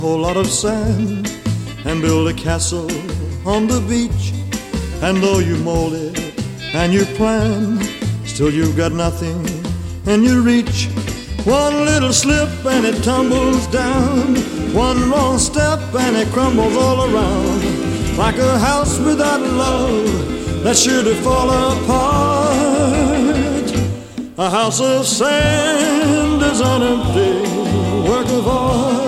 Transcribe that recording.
whole lot of sand and build a castle on the beach. And though you mold it and you plan, still you've got nothing in your reach. One little slip and it tumbles down, one wrong step and it crumbles all around. Like a house without love that's sure to fall apart. A house of sand is an empty work of art.